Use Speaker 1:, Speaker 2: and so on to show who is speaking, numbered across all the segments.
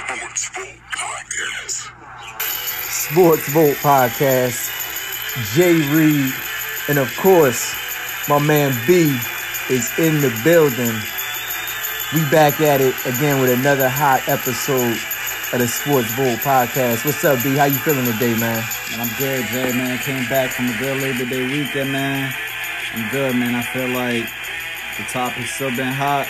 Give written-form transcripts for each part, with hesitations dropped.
Speaker 1: Sports Vault Podcast.
Speaker 2: Sports Vault Podcast. Jay Reed, and of course, my man B is in the building. We back at it again with another hot episode of the Sports Vault Podcast. What's up, B? How you feeling today, man?
Speaker 3: I'm good, Jay, man. Came back from a good Labor Day weekend, man. I'm good, man. I feel like the topic's still been hot.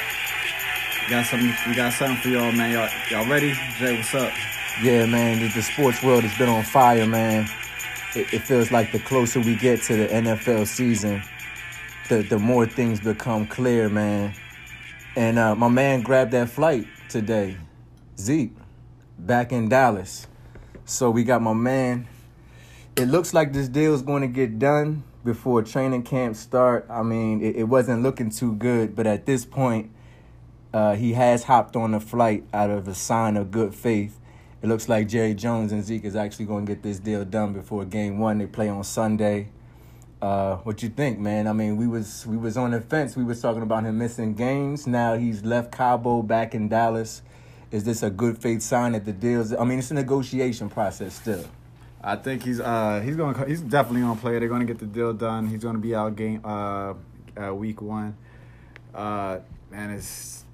Speaker 3: We got something for y'all, man. Y'all ready? Jay, what's up?
Speaker 2: Yeah, man. The sports world has been on fire, man. It feels like the closer we get to the NFL season, the more things become clear, man. And my man grabbed that flight today, Zeke, back in Dallas. So we got my man. It looks like this deal is going to get done before training camp start. I mean, it wasn't looking too good, but at this point, he has hopped on the flight out of a sign of good faith. It looks like Jerry Jones and Zeke is actually going to get this deal done before Game 1. They play on Sunday. What you think, man? I mean, we was on the fence. We was talking about him missing games. Now he's left Cabo, back in Dallas. Is this a good faith sign that the deal's? I mean, it's a negotiation process still.
Speaker 3: I think he's definitely gonna play. They're gonna get the deal done. He's gonna be out week 1. And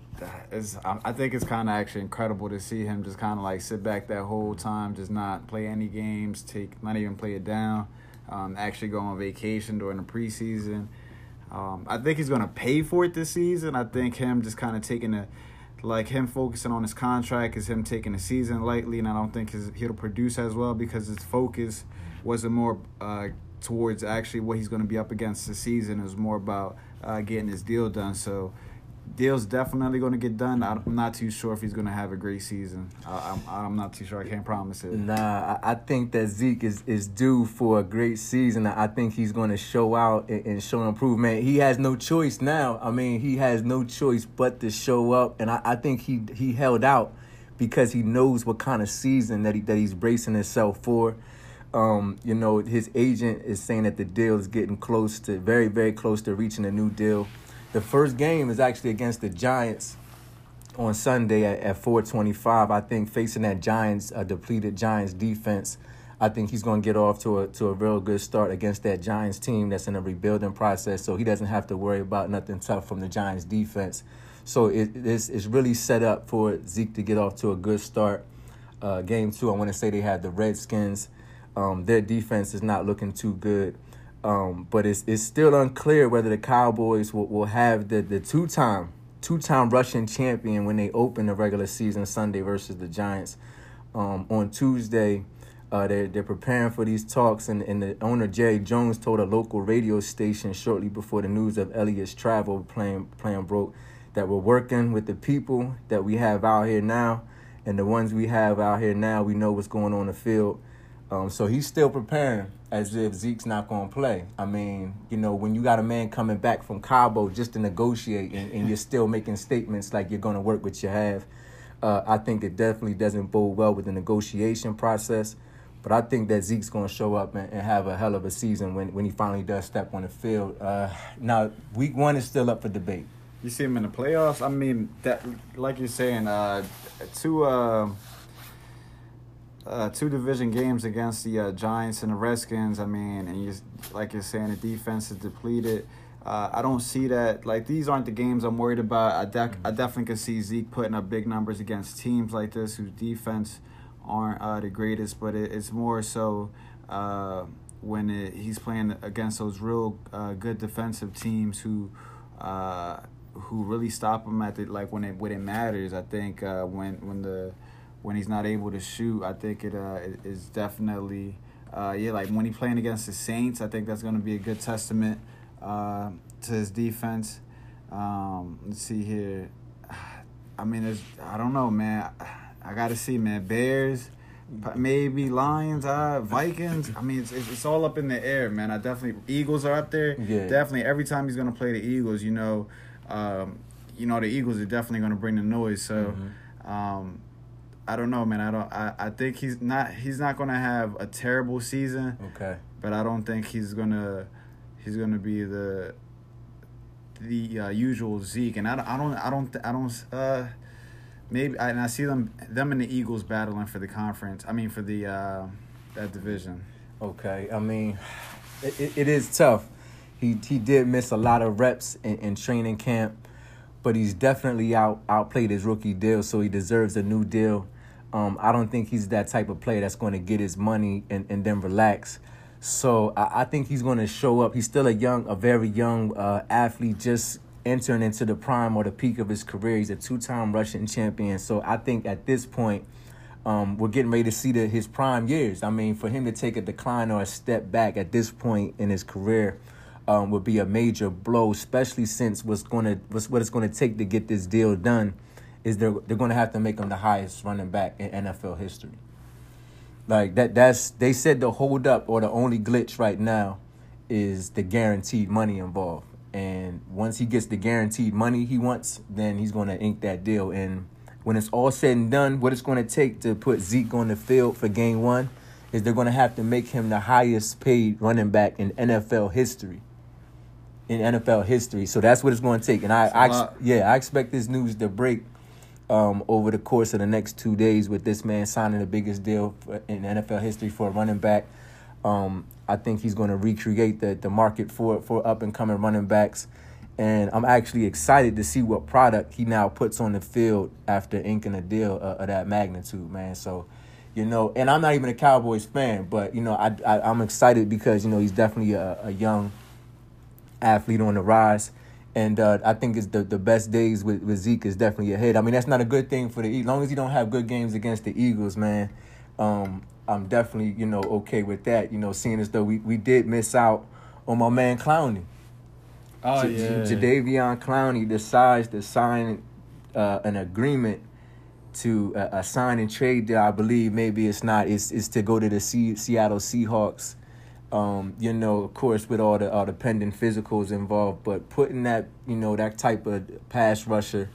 Speaker 3: I think it's kind of actually incredible to see him just kind of like sit back that whole time, just not play any games, not even play it down, actually go on vacation during the preseason. I think he's going to pay for it this season. I think him just kind of him focusing on his contract is him taking the season lightly, and I don't think he'll produce as well because his focus wasn't more towards actually what he's going to be up against this season. It was more about getting his deal done. So deal's definitely going to get done. I'm not too sure if he's going to have a great season. I'm not too sure. I can't promise it.
Speaker 2: Nah, I think that Zeke is due for a great season. I think he's going to show out and show improvement. He has no choice now. I mean, he has no choice but to show up. And I think he held out because he knows what kind of season that he's bracing himself for. His agent is saying that the deal is getting close to, very, very close to reaching a new deal. The first game is actually against the Giants on Sunday at 4:25. I think facing that depleted Giants defense, I think he's going to get off to a real good start against that Giants team that's in a rebuilding process. So he doesn't have to worry about nothing tough from the Giants defense. So it's really set up for Zeke to get off to a good start. Game 2, I want to say they had the Redskins. Their defense is not looking too good. But it's still unclear whether the Cowboys will have the two-time Russian champion when they open the regular season Sunday versus the Giants. On Tuesday, they're preparing for these talks, and the owner, Jerry Jones, told a local radio station shortly before the news of Elliott's travel plan broke that we're working with the people that we have out here now, and the ones we have out here now, we know what's going on the field. So he's still preparing as if Zeke's not going to play. I mean, when you got a man coming back from Cabo just to negotiate and you're still making statements like you're going to work with your half, I think it definitely doesn't bode well with the negotiation process. But I think that Zeke's going to show up and have a hell of a season when he finally does step on the field. Now, week 1 is still up for debate.
Speaker 3: You see him in the playoffs? I mean, that, like you're saying, two division games against the Giants and the Redskins. I mean, and like you're saying, the defense is depleted. I don't see that. Like, these aren't the games I'm worried about. I definitely can see Zeke putting up big numbers against teams like this whose defense aren't the greatest. But it's more so when he's playing against those real good defensive teams who really stop him when it matters. I think when he's not able to shoot, I think it is definitely, like when he's playing against the Saints, I think that's going to be a good testament to his defense. Let's see here. I mean, I don't know, man. I got to see, man. Bears, maybe Lions, Vikings. I mean, it's all up in the air, man. Eagles are up there.
Speaker 2: Yeah.
Speaker 3: Definitely, every time he's going to play the Eagles, the Eagles are definitely going to bring the noise. So, I don't know, man. I think he's not going to have a terrible season.
Speaker 2: Okay.
Speaker 3: But I don't think he's gonna be the usual Zeke. And I don't maybe, and I see them and the Eagles battling for the conference. I mean, for the that division.
Speaker 2: Okay, I mean, it is tough. He did miss a lot of reps in training camp, but he's definitely outplayed his rookie deal, so he deserves a new deal. I don't think he's that type of player that's going to get his money and then relax. So I think he's going to show up. He's still a very young athlete, just entering into the prime or the peak of his career. He's a 2-time Russian champion. So I think at this point, we're getting ready to see his prime years. I mean, for him to take a decline or a step back at this point in his career would be a major blow, especially since what it's going to take to get this deal done is they're going to have to make him the highest running back in NFL history. Like they said the holdup or the only glitch right now is the guaranteed money involved. And once he gets the guaranteed money he wants, then he's going to ink that deal. And when it's all said and done, what it's going to take to put Zeke on the field for game 1 is they're going to have to make him the highest paid running back in NFL history. So that's what it's going to take. And I expect this news to break over the course of the next 2 days with this man signing the biggest deal in NFL history for a running back. I think he's going to recreate the market for up-and-coming running backs. And I'm actually excited to see what product he now puts on the field after inking a deal of that magnitude, man. So, and I'm not even a Cowboys fan, but, I'm excited because, he's definitely a young athlete on the rise. And I think it's the best days with Zeke is definitely ahead. I mean, that's not a good thing for the Eagles. As long as you don't have good games against the Eagles, man, I'm definitely, okay with that. Seeing as though we did miss out on my man Clowney.
Speaker 3: Oh, yeah.
Speaker 2: Jadeveon Clowney decides to sign an agreement to a sign and trade deal. I believe maybe it's not. It's to go to the Seattle Seahawks. Of course, with all the pending physicals involved, but putting that, that type of pass rusher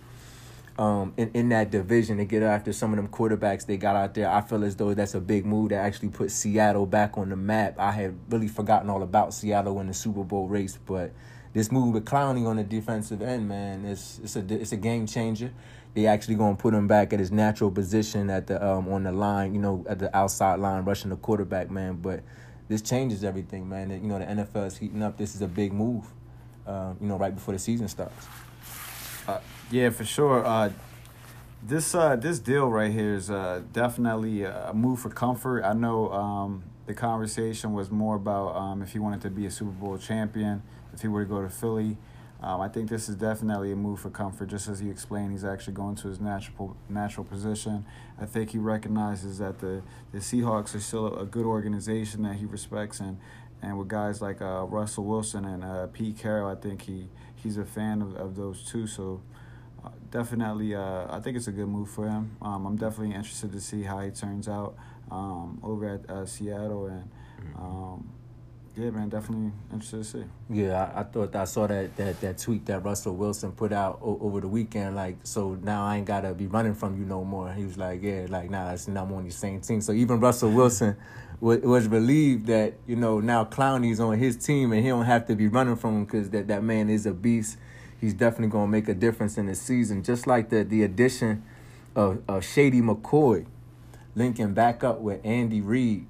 Speaker 2: in that division to get after some of them quarterbacks they got out there, I feel as though that's a big move to actually put Seattle back on the map. I had really forgotten all about Seattle in the Super Bowl race, but this move with Clowney on the defensive end, man, it's a game changer. They actually gonna put him back at his natural position at the on the line, at the outside line, rushing the quarterback, man. But this changes everything, man. The NFL is heating up. This is a big move, right before the season starts.
Speaker 3: Yeah, for sure. This deal right here is definitely a move for comfort. I know the conversation was more about if he wanted to be a Super Bowl champion, if he were to go to Philly. I think this is definitely a move for comfort. Just as he explained, he's actually going to his natural position. I think he recognizes that the Seahawks are still a good organization that he respects, and with guys like Russell Wilson and Pete Carroll, I think he's a fan of those two. So definitely, I think it's a good move for him. I'm definitely interested to see how he turns out over at Seattle, and yeah, man, definitely interested to see.
Speaker 2: Yeah, I thought I saw that tweet that Russell Wilson put out over the weekend. Like, so now I ain't gotta be running from you no more. He was like, yeah, like nah, I'm on the same team. So even Russell Wilson was relieved that now Clowney's on his team and he don't have to be running from him because that man is a beast. He's definitely gonna make a difference in the season. Just like the addition of Shady McCoy linking back up with Andy Reid.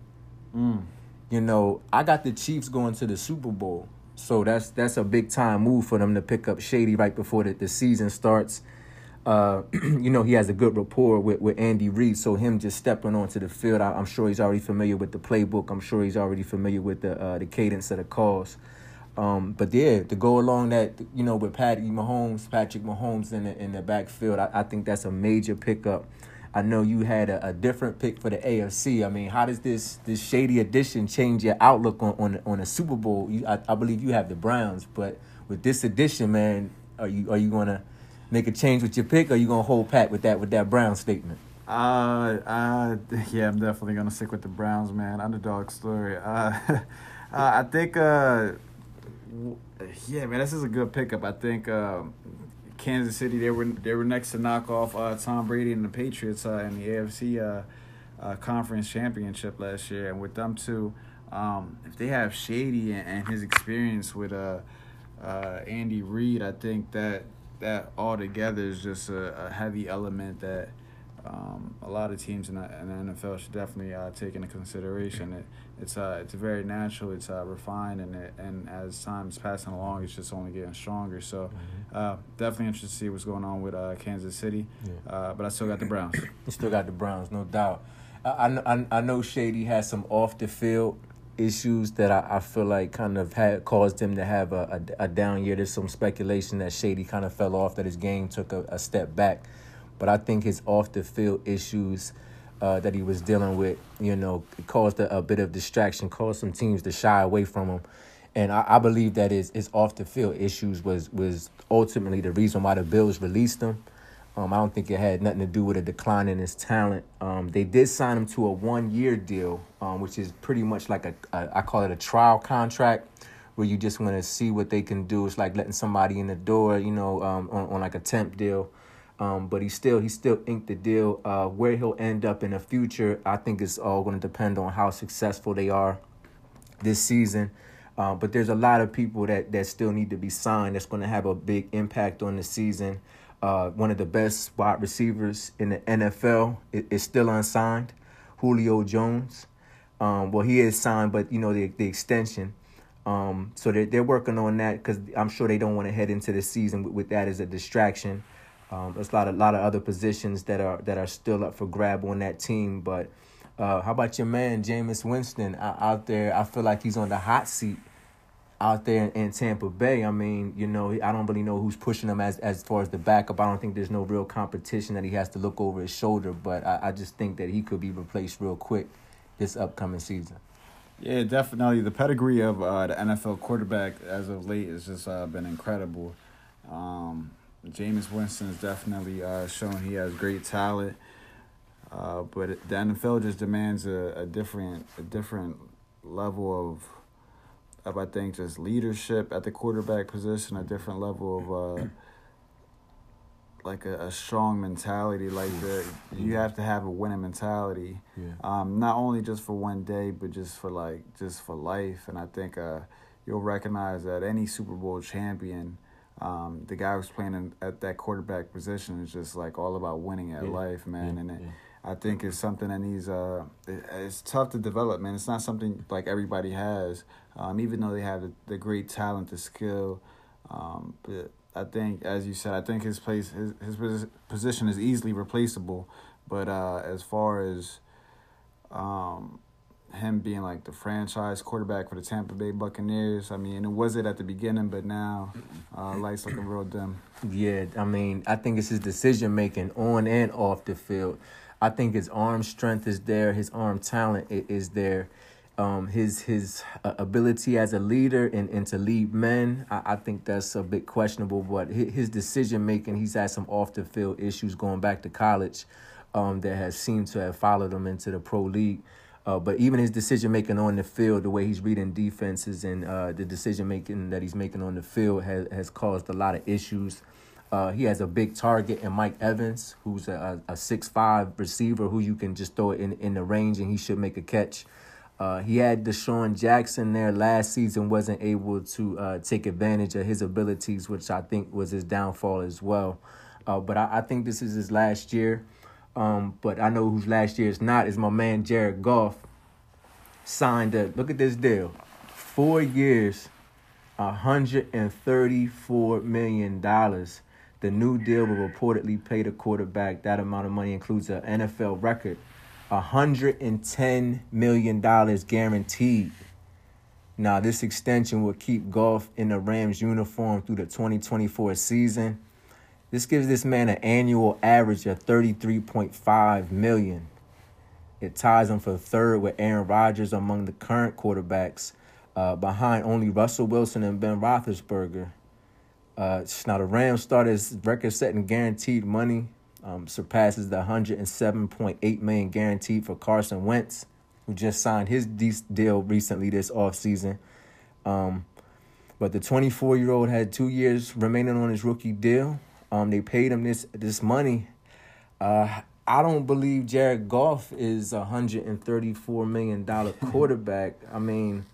Speaker 2: I got the Chiefs going to the Super Bowl. So that's a big-time move for them to pick up Shady right before the season starts. He has a good rapport with Andy Reid, so him just stepping onto the field, I'm sure he's already familiar with the playbook. I'm sure he's already familiar with the cadence of the calls. But, yeah, to go along that, with Patrick Mahomes in the backfield, I think that's a major pickup. I know you had a different pick for the AFC. I mean, how does this Shady addition change your outlook on a Super Bowl? I believe you have the Browns, but with this addition, man, are you gonna make a change with your pick, or are you gonna hold pat with that Browns statement?
Speaker 3: Yeah, I'm definitely gonna stick with the Browns, man. Underdog story. I think, yeah, man, this is a good pickup. I think. Kansas City, they were next to knock off Tom Brady and the Patriots in the AFC Conference Championship last year. And with them two, if they have Shady and his experience with Andy Reid, I think that that all together is just a heavy element that a lot of teams in the NFL should definitely take into consideration. It's very natural, it's refined, and as time's passing along, it's just only getting stronger. So definitely interested to see what's going on with Kansas City. Yeah. But I still got the Browns.
Speaker 2: You still got the Browns, no doubt. I know Shady has some off the field issues that I feel like kind of had caused him to have a down year. There's some speculation that Shady kind of fell off, that his game took a step back. But I think his off-the-field issues that he was dealing with, caused a bit of distraction, caused some teams to shy away from him. And I believe that his off-the-field issues was ultimately the reason why the Bills released him. I don't think it had nothing to do with a decline in his talent. They did sign him to a 1-year deal, which is pretty much like I call it a trial contract, where you just want to see what they can do. It's like letting somebody in the door, on like a temp deal. But he still inked the deal. Where he'll end up in the future, I think it's all going to depend on how successful they are this season. But there's a lot of people that still need to be signed that's going to have a big impact on the season. One of the best wide receivers in the NFL is still unsigned, Julio Jones. Well, he is signed, but, the extension. So they're working on that because I'm sure they don't want to head into the season with that as a distraction. There's a lot of other positions that are still up for grab on that team. But how about your man, Jameis Winston, out there? I feel like he's on the hot seat out there in Tampa Bay. I mean, I don't really know who's pushing him as far as the backup. I don't think there's no real competition that he has to look over his shoulder. But I just think that he could be replaced real quick this upcoming season.
Speaker 3: Yeah, definitely. The pedigree of the NFL quarterback as of late has just been incredible. Jameis Winston has definitely shown he has great talent, but the NFL just demands a different level of I think just leadership at the quarterback position, a different level of like a strong mentality. Like you have to have a winning mentality, not only just for one day, but just for life. And I think you'll recognize that any Super Bowl champion. The guy who's playing at that quarterback position is just like all about winning at life, man. And I think it's something that needs. It's tough to develop, man. It's not something like everybody has, even though they have the great talent, the skill. But I think, as you said, I think his position is easily replaceable. But as far as him being like the franchise quarterback for the Tampa Bay Buccaneers, I mean, it was it at the beginning, but now lights looking real dim.
Speaker 2: Yeah, I mean, I think it's his decision-making on and off the field. I think his arm strength is there. His arm talent is there. His ability as a leader and to lead men, I think that's a bit questionable. But his decision-making, he's had some off-the-field issues going back to college that has seemed to have followed him into the pro league. But even his decision-making on the field, the way he's reading defenses and the decision-making that he's making on the field has caused a lot of issues. He has a big target in Mike Evans, who's a 6'5" receiver who you can just throw it in the range and he should make a catch. He had Deshaun Jackson there last season, wasn't able to take advantage of his abilities, which I think was his downfall as well. But I think this is his last year. But I know whose last year is not, is my man Jared Goff. Signed look at this deal. 4 years, $134 million. The new deal will reportedly pay the quarterback that amount of money, includes an NFL record, $110 million guaranteed. Now, this extension will keep Goff in the Rams uniform through the 2024 season. This gives this man an annual average of $33.5 million. It ties him for third with Aaron Rodgers among the current quarterbacks, behind only Russell Wilson and Ben Roethlisberger. Now, the Rams starters record-setting guaranteed money surpasses the $107.8 million guaranteed for Carson Wentz, who just signed his deal recently this offseason. But the 24-year-old had 2 years remaining on his rookie deal. They paid him this money. I don't believe Jared Goff is a $134 million quarterback. I mean,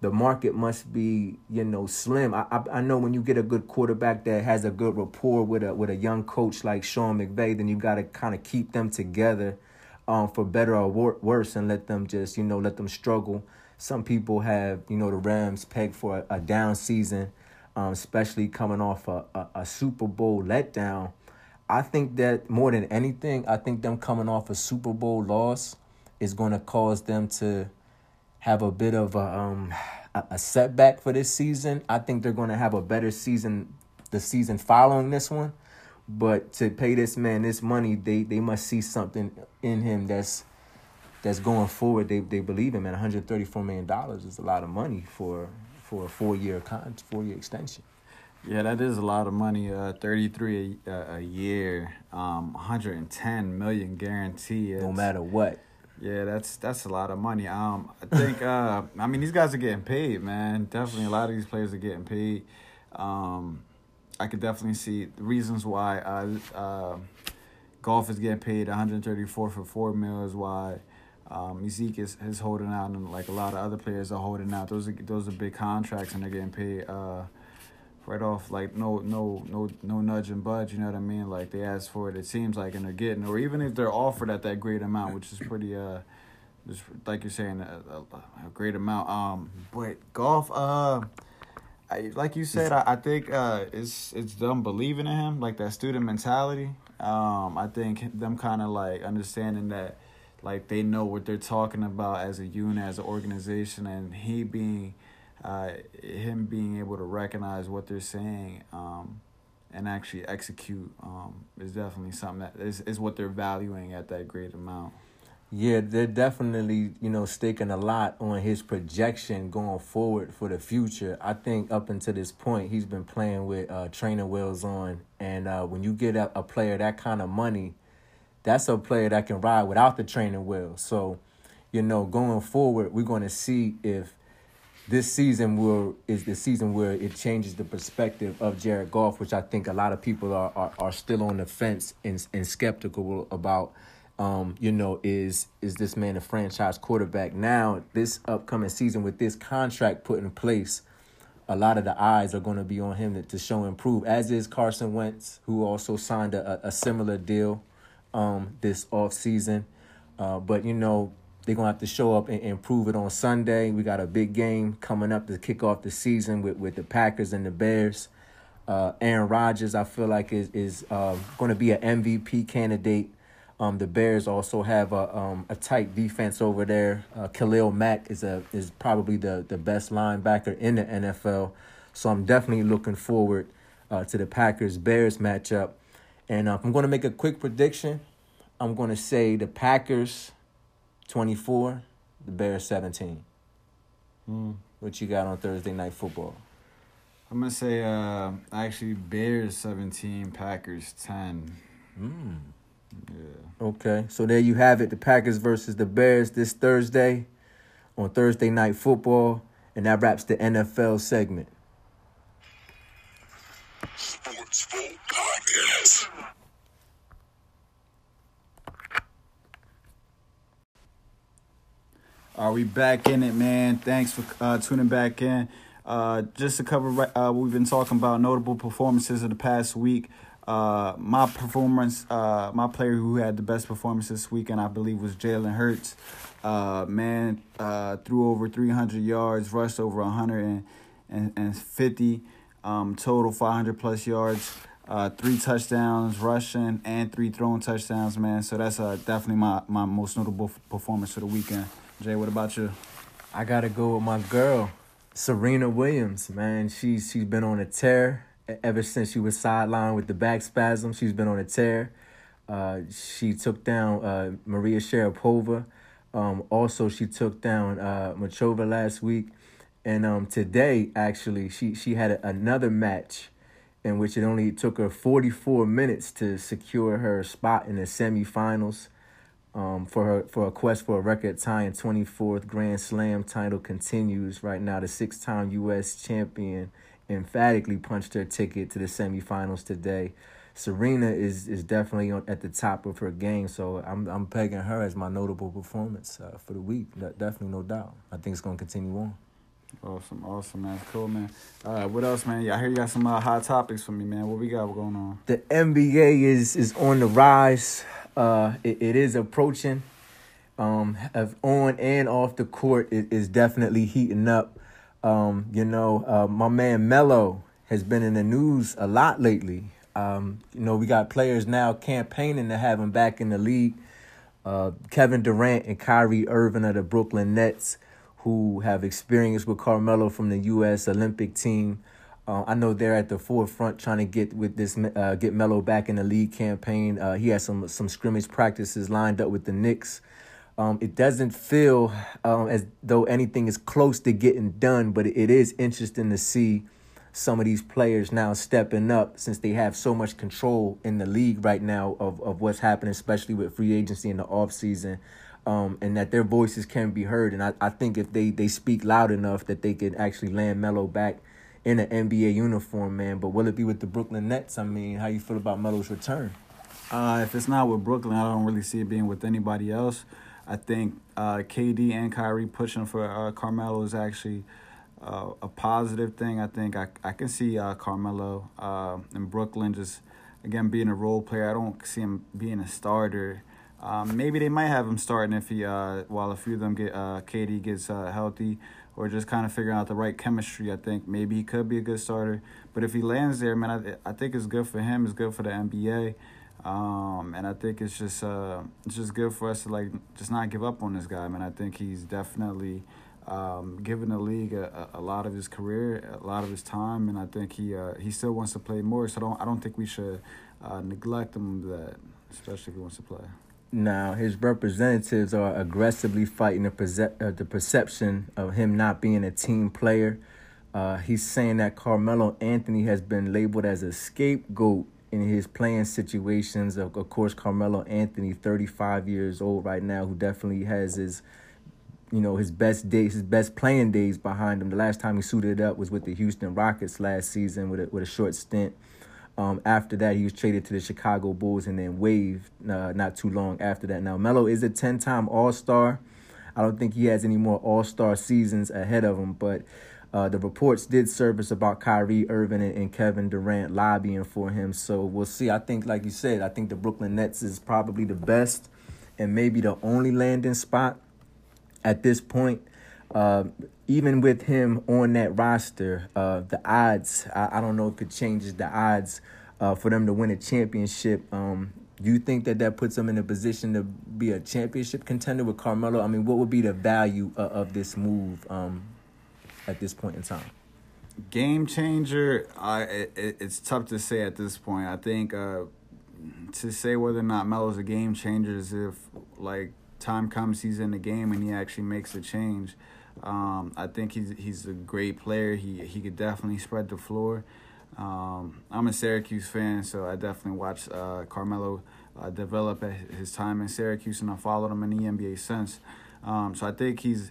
Speaker 2: the market must be, slim. I know when you get a good quarterback that has a good rapport with a young coach like Sean McVay, then you got to kind of keep them together, for better or worse, and let them just, let them struggle. Some people have, the Rams pegged for a down season, especially coming off a Super Bowl letdown. I think that more than anything, I think them coming off a Super Bowl loss is going to cause them to have a bit of a setback for this season. I think they're going to have a better season the season following this one. But to pay this man this money, they must see something in him that's going forward. They believe him, and $134 million is a lot of money for a 4-year extension.
Speaker 3: Yeah, that is a lot of money. 33 a year, 110 million guarantee.
Speaker 2: No matter what.
Speaker 3: Yeah, that's a lot of money. I think these guys are getting paid, man. Definitely a lot of these players are getting paid. I could definitely see the reasons why Goff is getting paid 134 for $4 million is why Zeke is holding out, and like a lot of other players are holding out. Those are big contracts, and they're getting paid right off, like no nudge and budge, you know what I mean? Like they ask for it seems like, and they're getting, or even if they're offered at that great amount, which is pretty just like you're saying, a great amount. But Goff, like you said, I think it's them believing in him, like that student mentality. I think them kind of like understanding that, like they know what they're talking about as a unit, as an organization, and him being able to recognize what they're saying and actually execute is definitely something that is what they're valuing at that great amount.
Speaker 2: Yeah, they're definitely, staking a lot on his projection going forward for the future. I think up until this point, he's been playing with training wheels on. And when you get a player that kind of money, that's a player that can ride without the training wheels. So, going forward, we're going to see if this season is the season where it changes the perspective of Jared Goff, which I think a lot of people are still on the fence and skeptical about. Is this man a franchise quarterback? Now, this upcoming season with this contract put in place, a lot of the eyes are going to be on him to show improve, as is Carson Wentz, who also signed a similar deal this offseason. But, they're going to have to show up and prove it on Sunday. We got a big game coming up to kick off the season with the Packers and the Bears. Aaron Rodgers, I feel like, is going to be an MVP candidate. The Bears also have a tight defense over there. Khalil Mack is probably the best linebacker in the NFL. So I'm definitely looking forward to the Packers-Bears matchup. And I'm going to make a quick prediction. I'm going to say the Packers 24, the Bears 17. What you got on Thursday Night Football?
Speaker 3: I'm going to say actually Bears 17, Packers 10. Yeah.
Speaker 2: Okay, so there you have it. The Packers versus the Bears this Thursday on Thursday Night Football. And that wraps the NFL segment.
Speaker 1: Sports Vault Podcast.
Speaker 3: Are we back in it, man? Thanks for tuning back in. Just to cover what we've been talking about, notable performances of the past week. My player who had the best performance this weekend, I believe, was Jalen Hurts. Threw over 300 yards, rushed over 150, total 500-plus yards, 3 touchdowns rushing, and 3 throwing touchdowns, man. So that's definitely my most notable performance for the weekend. Jay, what about you?
Speaker 2: I got to go with my girl, Serena Williams, man. She's been on a tear. Ever since she was sidelined with the back spasm, she's been on a tear. She took down Maria Sharapova. Also, she took down Machova last week. And today, actually, she had another match in which it only took her 44 minutes to secure her spot in the semifinals. For her quest for a record-tying 24th Grand Slam title continues right now. The 6-time U.S. champion emphatically punched her ticket to the semifinals today. Serena is definitely at the top of her game, so I'm pegging her as my notable performance for the week. Definitely, no doubt. I think it's going to continue on.
Speaker 3: Awesome, man. Cool, man. What else, man? I hear you got some hot topics for me, man. What we got going on?
Speaker 2: The NBA is on the rise. It is approaching. Of on and off the court, it is definitely heating up. My man Melo has been in the news a lot lately. We got players now campaigning to have him back in the league. Kevin Durant and Kyrie Irving of the Brooklyn Nets, who have experience with Carmelo from the U.S. Olympic team. I know they're at the forefront trying to get Melo back in the league campaign. He has some scrimmage practices lined up with the Knicks. It doesn't feel as though anything is close to getting done, but it is interesting to see some of these players now stepping up since they have so much control in the league right now of what's happening, especially with free agency in the offseason, and that their voices can be heard. And I think if they speak loud enough that they can actually land Melo back in an NBA uniform, man. But will it be with the Brooklyn Nets? I mean, how you feel about Melo's return?
Speaker 3: If it's not with Brooklyn, I don't really see it being with anybody else. I think KD and Kyrie pushing for Carmelo is actually a positive thing. I think I can see Carmelo in Brooklyn just, again, being a role player. I don't see him being a starter. Maybe they might have him starting if while a few of them KD gets healthy, or just kind of figuring out the right chemistry. I think maybe he could be a good starter. But if he lands there, man, I think it's good for him. It's good for the NBA. And I think it's just good for us to just not give up on this guy, man. I think he's definitely given the league a lot of his career, a lot of his time, and I think he still wants to play more. So I don't think we should neglect him that, especially if he wants to play.
Speaker 2: Now, his representatives are aggressively fighting the perception of him not being a team player. He's saying that Carmelo Anthony has been labeled as a scapegoat in his playing situations. Of course, Carmelo Anthony, 35 years old right now, who definitely has his best days, his best playing days behind him. The last time he suited up was with the Houston Rockets last season with a short stint. After that, he was traded to the Chicago Bulls and then waived not too long after that. Now, Melo is a 10-time All-Star. I don't think he has any more All-Star seasons ahead of him, but the reports did surface about Kyrie Irving and Kevin Durant lobbying for him. So we'll see. I think, like you said, I think the Brooklyn Nets is probably the best and maybe the only landing spot at this point. Even with him on that roster, the odds, I don't know if it changes the odds for them to win a championship. Do you think that puts them in a position to be a championship contender with Carmelo? I mean, what would be the value of this move at this point in time?
Speaker 3: Game changer, it's tough to say at this point. I think to say whether or not Melo's a game changer is if, time comes he's in the game and he actually makes a change. I think he's a great player. He could definitely spread the floor. I'm a Syracuse fan, so I definitely watched Carmelo develop at his time in Syracuse, and I followed him in the NBA since. So I think he's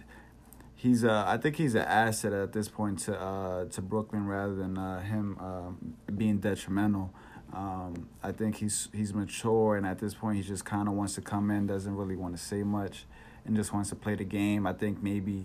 Speaker 3: an asset at this point to Brooklyn rather than him being detrimental. I think he's mature, and at this point he just kind of wants to come in, doesn't really want to say much, and just wants to play the game. I think maybe,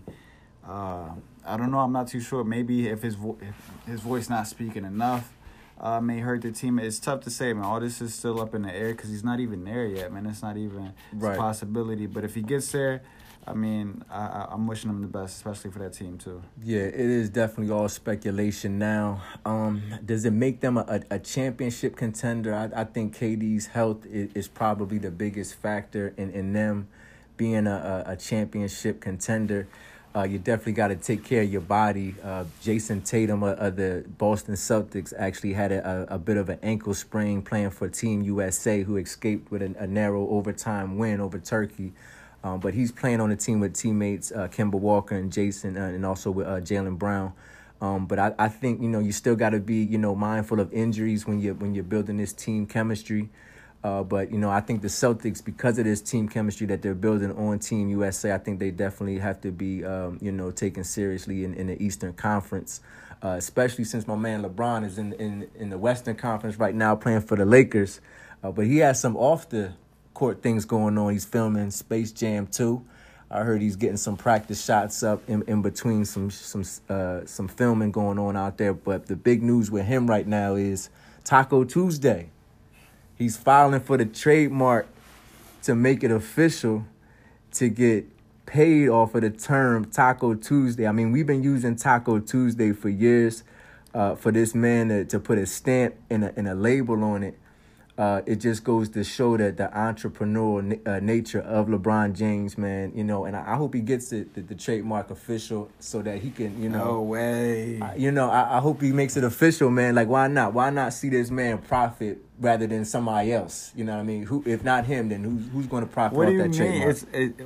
Speaker 3: I don't know, I'm not too sure. Maybe if his voice not speaking enough may hurt the team. It's tough to say, man. All this is still up in the air because he's not even there yet, man. It's not even a possibility. But if he gets there, I mean, I'm wishing him the best, especially for that team, too.
Speaker 2: Yeah, it is definitely all speculation now. Does it make them a championship contender? I think KD's health is probably the biggest factor in them being a championship contender. You definitely got to take care of your body. Jason Tatum of the Boston Celtics actually had a bit of an ankle sprain playing for Team USA, who escaped with a narrow overtime win over Turkey. But he's playing on the team with teammates Kemba Walker and Jason, and also with Jaylen Brown. But I think you still got to be mindful of injuries when you're building this team chemistry. But I think the Celtics, because of this team chemistry that they're building on Team USA, I think they definitely have to be taken seriously in the Eastern Conference, especially since my man LeBron is in the Western Conference right now playing for the Lakers. But he has some off the court things going on. He's filming Space Jam 2. I heard he's getting some practice shots up in between some filming going on out there. But the big news with him right now is Taco Tuesday. He's filing for the trademark to make it official to get paid off of the term Taco Tuesday. I mean, we've been using Taco Tuesday for years for this man to put a stamp and a label on it. It just goes to show that the entrepreneurial nature of LeBron James, man, you know, and I hope he gets the trademark official so that he can, you know.
Speaker 3: No way.
Speaker 2: I hope he makes it official, man. Like, why not? Why not see this man profit rather than somebody else? You know what I mean? Who, if not him, then who's going to profit off that trademark?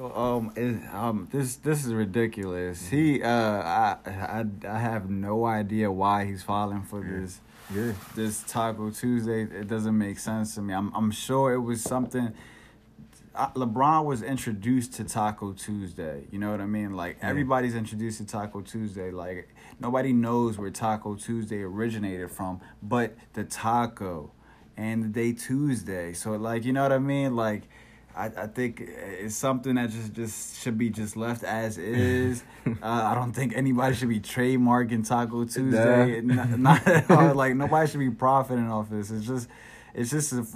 Speaker 3: This is ridiculous. I have no idea why he's filing for this.
Speaker 2: Yeah.
Speaker 3: This Taco Tuesday, it doesn't make sense to me. I'm sure it was something. LeBron was introduced to Taco Tuesday. You know what I mean? Like, everybody's introduced to Taco Tuesday. Like, nobody knows where Taco Tuesday originated from, but the taco and the day Tuesday. So, like, you know what I mean? Like, I think it's something that just should be just left as is. I don't think anybody should be trademarking Taco Tuesday. Not at all. Like, nobody should be profiting off this. It's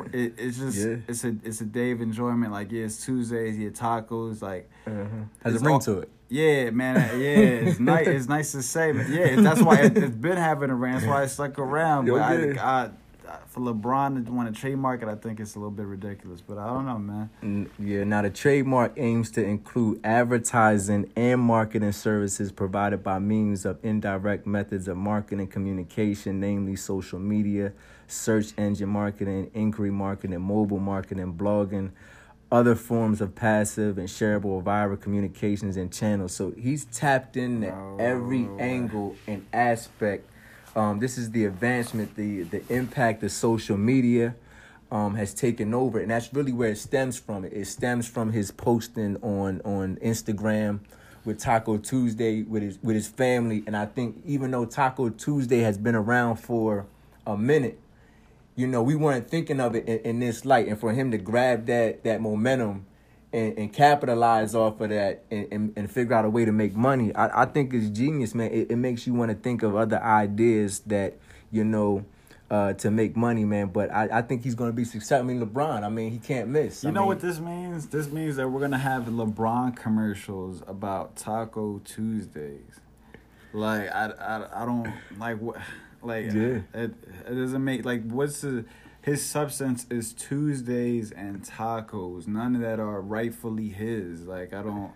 Speaker 3: a day of enjoyment. Like, yeah, it's Tuesdays, yeah, tacos. Like,
Speaker 2: has a ring to it.
Speaker 3: Yeah, man. Yeah, it's nice. It's nice to say, but yeah, that's why it's been having a ring. That's why it stuck around. But for LeBron to want to trademark it, I think it's a little bit ridiculous. But I don't know, man.
Speaker 2: Yeah, now the trademark aims to include advertising and marketing services provided by means of indirect methods of marketing communication, namely social media, search engine marketing, inquiry marketing, mobile marketing, blogging, other forms of passive and shareable viral communications and channels. So he's tapped into every angle and aspect. This is the advancement, the impact of social media has taken over, and that's really where it stems from. It stems from his posting on Instagram with Taco Tuesday with his family, and I think even though Taco Tuesday has been around for a minute, you know, we weren't thinking of it in this light, and for him to grab that momentum and capitalize off of that and figure out a way to make money, I think it's genius, man. It makes you want to think of other ideas that, you know, to make money, man. But I think he's going to be successful. I mean, LeBron, I mean, he can't miss.
Speaker 3: You know what this means? This means that we're going to have LeBron commercials about Taco Tuesdays. Like, I don't, like, what, like,
Speaker 2: yeah.
Speaker 3: It doesn't make, like, his substance is Tuesdays and tacos. None of that are rightfully his. Like, I'm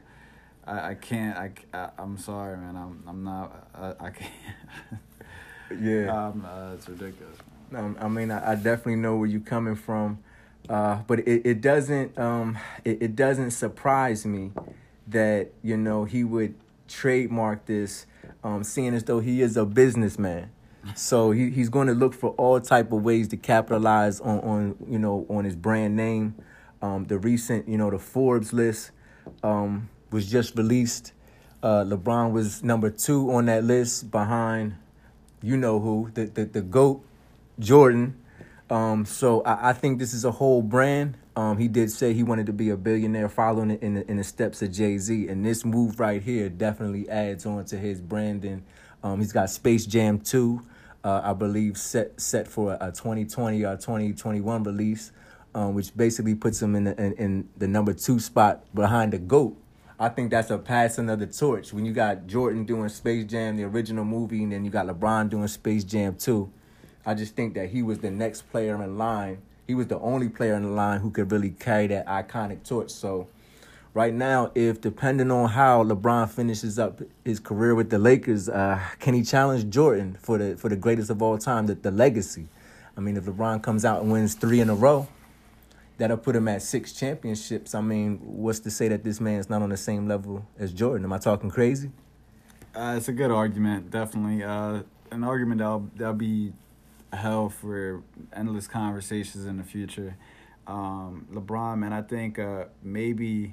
Speaker 3: sorry, man. I'm not, I can't.
Speaker 2: Yeah.
Speaker 3: It's ridiculous.
Speaker 2: I mean, I definitely know where you're coming from. But it doesn't surprise me that, you know, he would trademark this, seeing as though he is a businessman. So he's going to look for all type of ways to capitalize on his brand name. The recent, you know, the Forbes list was just released. LeBron was number 2 on that list behind, you know who, the GOAT, Jordan. So I think this is a whole brand. He did say he wanted to be a billionaire, following it in the steps of Jay-Z. And this move right here definitely adds on to his branding. He's got Space Jam 2, I believe, set for a 2020 or 2021 release, which basically puts him in the number 2 spot behind the GOAT. I think that's a passing of the torch. When you got Jordan doing Space Jam, the original movie, and then you got LeBron doing Space Jam 2, I just think that he was the next player in line. He was the only player in the line who could really carry that iconic torch. So right now, if depending on how LeBron finishes up his career with the Lakers, can he challenge Jordan for the greatest of all time, the legacy? I mean, if LeBron comes out and wins 3 in a row, that'll put him at 6 championships. I mean, what's to say that this man's not on the same level as Jordan? Am I talking crazy?
Speaker 3: It's a good argument, definitely. An argument that'll be held for endless conversations in the future. LeBron, man, I think maybe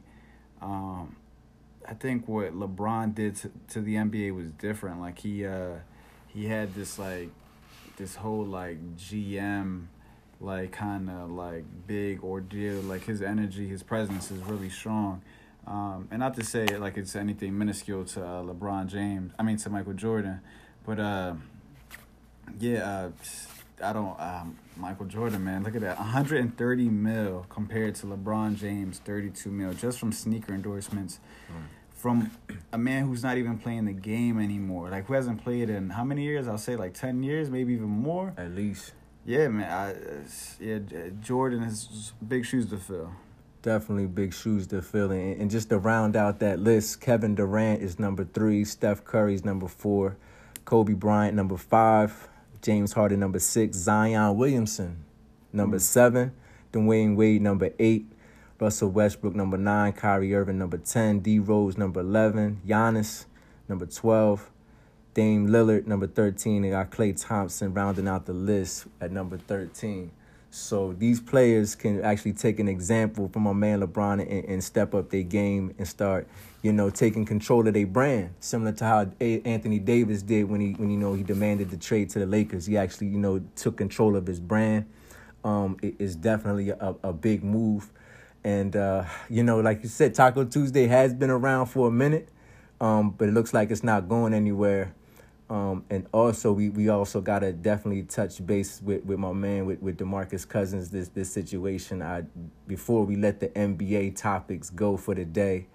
Speaker 3: I think what LeBron did to the NBA was different. Like, he had this whole like GM like kind of like big ordeal. Like, his energy, his presence is really strong. And not to say it like it's anything minuscule to LeBron James. I mean to Michael Jordan, but I don't. Michael Jordan, man, look at that, 130 mil compared to LeBron James, 32 mil, just from sneaker endorsements, from a man who's not even playing the game anymore, like who hasn't played in how many years? I'll say like 10 years, maybe even more.
Speaker 2: At least.
Speaker 3: Yeah, man. Jordan has big shoes to fill.
Speaker 2: Definitely big shoes to fill. And just to round out that list, Kevin Durant is number 3, Steph Curry's number 4, Kobe Bryant number 5, James Harden number 6, Zion Williamson number 7, Dwayne Wade number 8, Russell Westbrook number 9, Kyrie Irving number 10, D Rose number 11, Giannis number 12, Dame Lillard number 13, and got Klay Thompson rounding out the list at number 13. So these players can actually take an example from my man LeBron and step up their game and start, taking control of their brand, similar to how Anthony Davis did when he demanded the trade to the Lakers. He actually, took control of his brand. It is definitely a big move. And, like you said, Taco Tuesday has been around for a minute, but it looks like it's not going anywhere. And also, we also got to definitely touch base with my man, with DeMarcus Cousins, this situation. Before we let the NBA topics go for the day,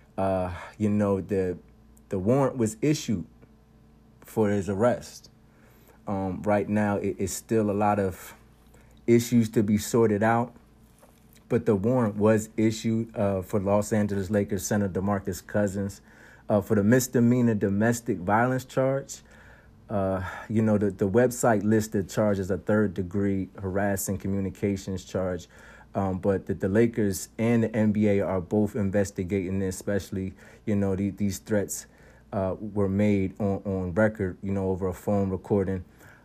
Speaker 2: the warrant was issued for his arrest. Right now, it's still a lot of issues to be sorted out, but the warrant was issued for Los Angeles Lakers center DeMarcus Cousins for the misdemeanor domestic violence charge. The website listed charge as a 3rd-degree harassing communications charge, but the Lakers and the NBA are both investigating this, especially, these threats were made on record, over a phone recording.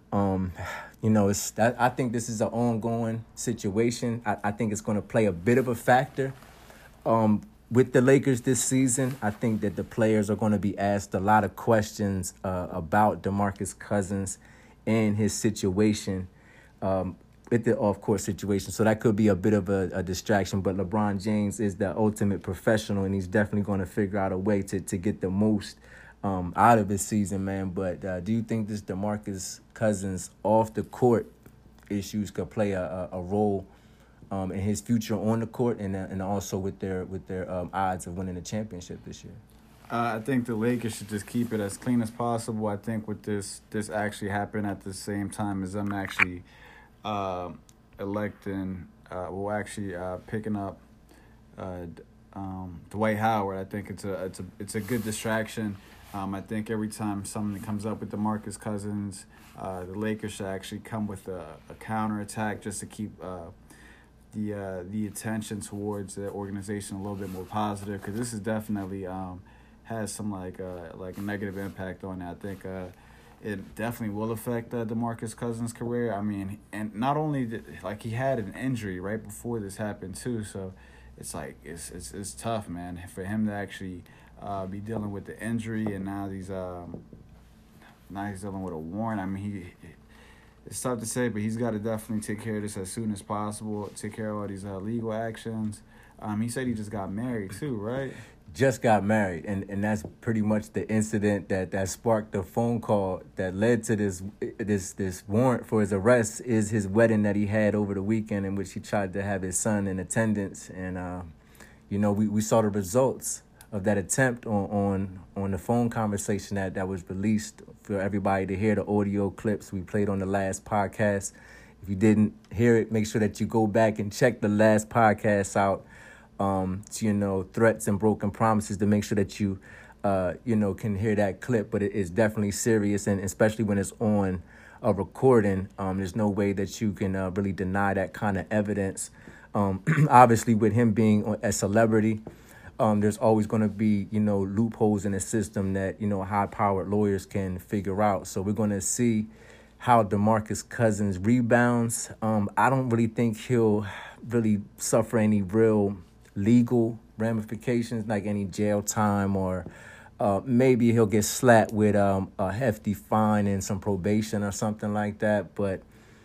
Speaker 2: I think this is an ongoing situation. I think it's going to play a bit of a factor with the Lakers this season. I think that the players are going to be asked a lot of questions about DeMarcus Cousins and his situation, with the off-court situation. So that could be a bit of a distraction. But LeBron James is the ultimate professional, and he's definitely going to figure out a way to get the most out of his season, man. But do you think this DeMarcus Cousins off-the-court issues could play a role in his future on the court and also with their odds of winning the championship this year?
Speaker 3: I think the Lakers should just keep it as clean as possible. I think with this actually happened at the same time as them actually picking up Dwight Howard. I think it's a good distraction. I think every time something comes up with DeMarcus Cousins, the Lakers should actually come with a counterattack just to keep the attention towards the organization a little bit more positive, because this is definitely has some like a negative impact on it. I think it definitely will affect DeMarcus Cousins' career. I mean, and not only he had an injury right before this happened too, so it's it's tough, man, for him to actually be dealing with the injury, and now he's dealing with a warrant. I mean, it's tough to say, but he's got to definitely take care of this as soon as possible, take care of all these legal actions. He said he just got married too, right?
Speaker 2: Just got married, and that's pretty much the incident that sparked the phone call that led to this warrant for his arrest, is his wedding that he had over the weekend, in which he tried to have his son in attendance. And we saw the results of that attempt on the phone conversation that was released for everybody to hear. The audio clips we played on the last podcast. If you didn't hear it, make sure that you go back and check the last podcast out. Threats and broken promises, to make sure that you can hear that clip. But it is definitely serious, and especially when it's on a recording, there's no way that you can really deny that kind of evidence. Obviously, with him being a celebrity, there's always going to be, loopholes in the system that, high-powered lawyers can figure out. So we're going to see how DeMarcus Cousins rebounds. I don't really think he'll really suffer any real legal ramifications, like any jail time, or maybe he'll get slapped with a hefty fine and some probation or something like that. But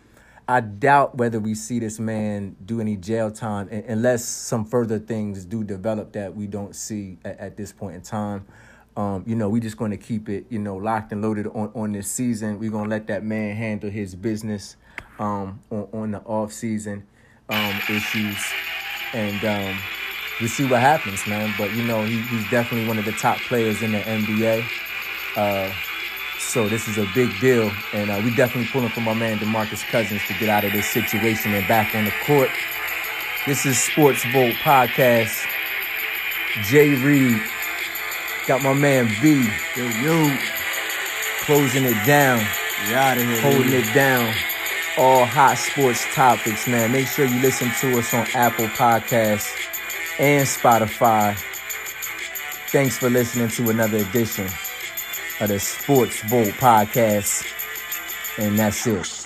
Speaker 2: I doubt whether we see this man do any jail time unless some further things do develop that we don't see at this point in time. We just going to keep it, locked and loaded on this season. We're going to let that man handle his business on the off-season issues. And we'll see what happens, man. But, he's definitely one of the top players in the NBA. So this is a big deal. And we definitely pulling for my man DeMarcus Cousins to get out of this situation and back on the court. This is Sports Vault Podcast. Jay Reed. Got my man V.
Speaker 3: Yo.
Speaker 2: Closing it down.
Speaker 3: We out of here.
Speaker 2: Holding it down. All hot sports topics, man. Make sure you listen to us on Apple Podcasts and Spotify. Thanks for listening to another edition of the Sports Vault Podcast. And that's it.